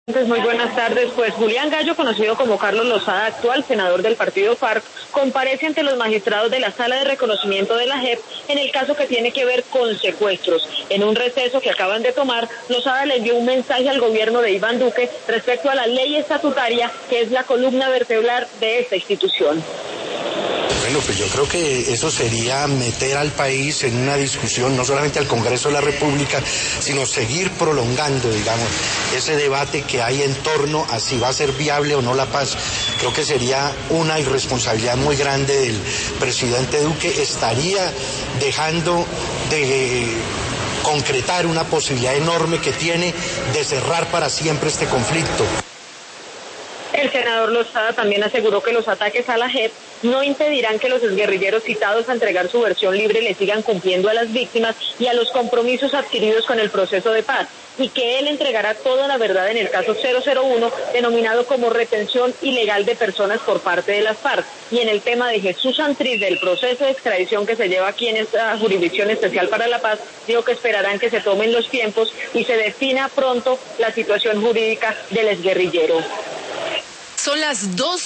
Muy buenas tardes. Pues Julián Gallo, conocido como Carlos Lozada, actual senador del partido FARC, comparece ante los magistrados de la Sala de Reconocimiento de la JEP en el caso que tiene que ver con secuestros. En un receso que acaban de tomar, Lozada le envió un mensaje al gobierno de Iván Duque respecto a la ley estatutaria, que es la columna vertebral de esta institución. Bueno, pues yo creo que eso sería meter al país en una discusión, no solamente al Congreso de la República, sino seguir prolongando, digamos, ese debate que hay en torno a si va a ser viable o no la paz. Creo que sería una irresponsabilidad muy grande del presidente Duque, estaría dejando de concretar una posibilidad enorme que tiene de cerrar para siempre este conflicto. El senador Lozada también aseguró que los ataques a la JEP no impedirán que los exguerrilleros citados a entregar su versión libre le sigan cumpliendo a las víctimas y a los compromisos adquiridos con el proceso de paz, y que él entregará toda la verdad en el caso 001, denominado como retención ilegal de personas por parte de las FARC. Y en el tema de Jesús Santrich, del proceso de extradición que se lleva aquí en esta Jurisdicción Especial para la Paz, dijo que esperarán que se tomen los tiempos y se defina pronto la situación jurídica del exguerrillero. Son las 2.